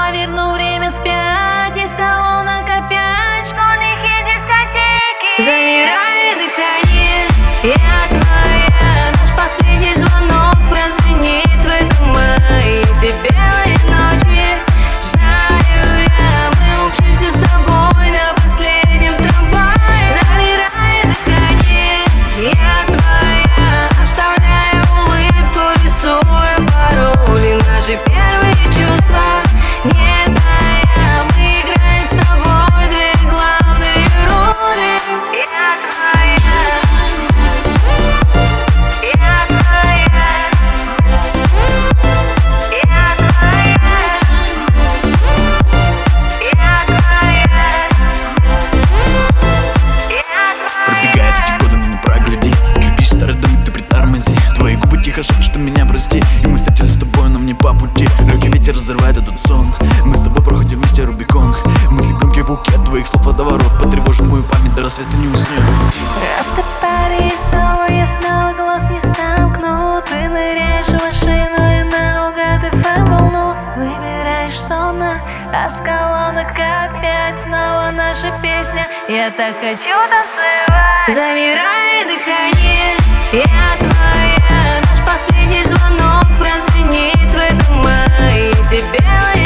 снова верну время вспять. Из колонок опять школьных и дискотеки. Замирает дыхание, я твоя. Наш последний звонок прозвенит в этом мае. В те белые ночи, знаю я, мы учимся с тобой на последнем трамвае. Замирает дыхание, я твоя. Оставляя улыбку, рисуя пароли. Наши первые чувства не тая. Мы играем с тобой две главные роли. Я твоя, я твоя, я твоя, я твоя, я твоя. Пробегают эти годы, но не прогляди. Кирпич старый дом, ты притормози. Твои губы тихо шепчут, меня прости. И мы встретились с тобой, но мне по пути. Легкий ветер разрывает этот сон. Мы с тобой проходим вместе Рубикон. Мысли громкий букет твоих слов водоворот. Потревожит мою память, до рассвета не уснем. Автопари снова, я снова глаз не сомкну. Ты ныряешь в машину и наугад FM волну. Выбираешь сонно, а с колонок опять снова наша песня. Я так хочу танцевать. Замирает дыхание, я твоя. Наш последний звонок прозвенит в этом мае. В те белые